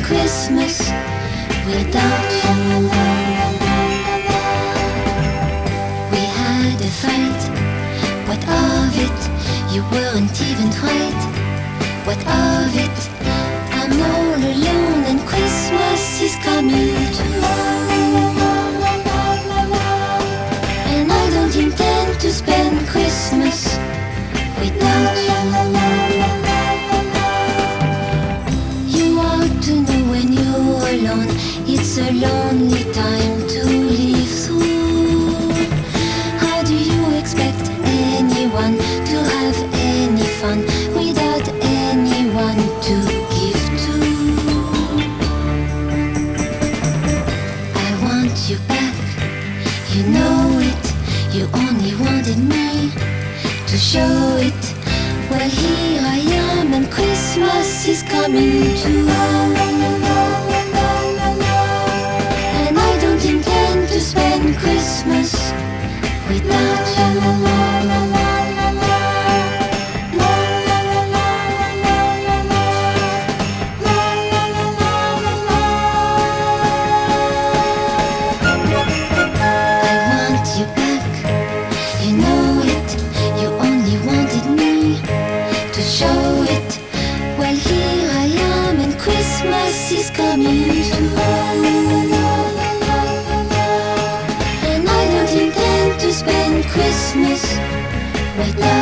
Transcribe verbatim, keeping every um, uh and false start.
Christmas without you. We had a fight. What of it? You weren't even right. What of it? I'm all alone and Christmas is coming too. And I don't intend to spend Christmas without you. You ought to know when you're alone, it's a lonely time to live through. How do you expect anyone to have any fun without anyone to give to? I want you back, you know it. You only wanted me to show it. Well, here I am and Christmas is coming too. And I don't intend to spend Christmas without you. Christmas is coming too. And I don't intend to spend Christmas without